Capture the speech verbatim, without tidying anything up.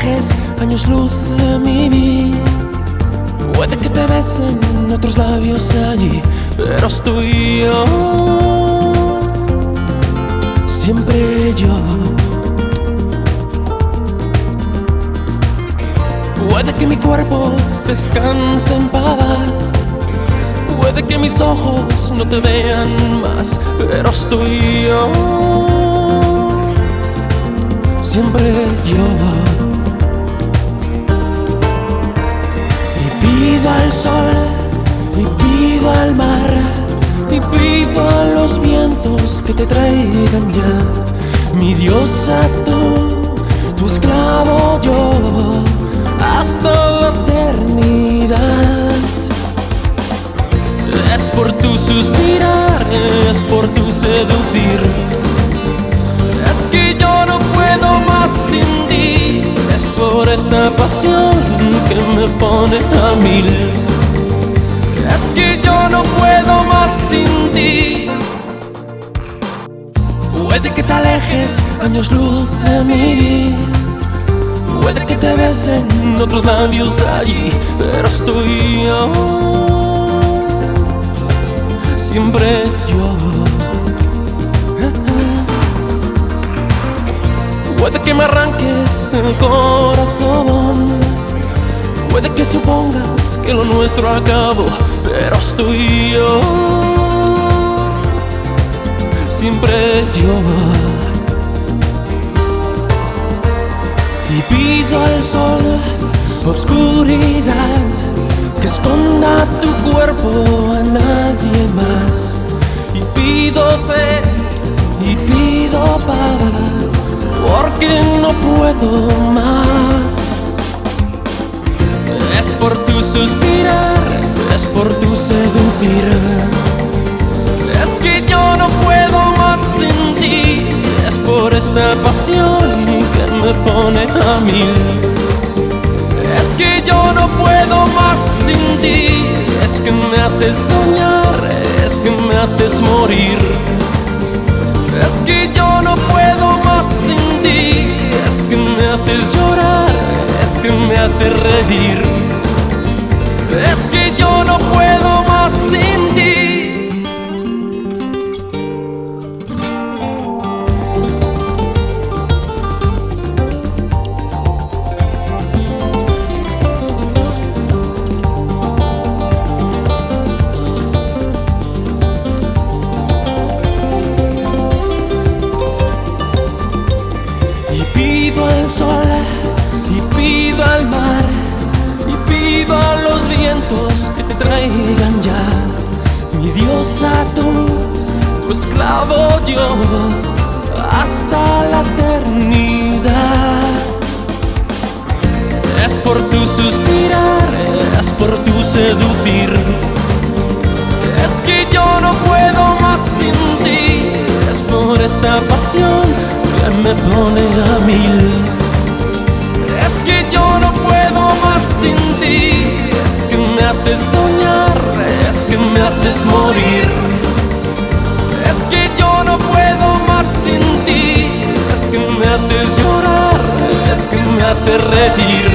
alejes años luz de mi vida. Puede que te besen otros labios allí, pero estoy yo, siempre yo. Puede que mi cuerpo descanse en paz, puede que mis ojos no te vean más, pero estoy yo, siempre yo. Y pido al sol, y pido al mar, y pido a los vientos que te traigan ya. Mi diosa tú, tu esclavo yo, hasta la eternidad. Es por tu suspirar, es por tu seducir. Es que yo no puedo más sin ti. Es por esta pasión que me pone a mil. Es que yo no puedo más sin ti. Puede que te alejes años luz de mi vida, puede que te besen otros labios allí, pero estoy yo, siempre yo. Puede que me arranques el corazón, puede que supongas que lo nuestro acabó, pero estoy yo, siempre yo. Y pido al sol obscuridad, que esconda tu cuerpo a nadie más. Y pido fe, y pido paz, porque no puedo más. Es por tu suspirar, es por tu seducir. Es que yo no puedo más sin ti. Es por esta pasión que me pone a mil. Es que yo no puedo más sin ti. Es que me haces soñar, es que me haces morir. Es que yo no puedo más sin ti. Es que me haces llorar, es que me haces reír. Es que yo no puedo más sin ti. Pido al sol, y pido al mar, y pido a los vientos que te traigan ya. Mi diosa tú, tu esclavo yo, hasta la eternidad. Es por tu suspirar, es por tu seducir. Es que yo no puedo más sin ti. Es por esta pasión que me pone a mil. Es que yo no puedo más sin ti. Es que me haces soñar, es que me haces morir. Es que yo no puedo más sin ti. Es que me haces llorar, es que me haces reír.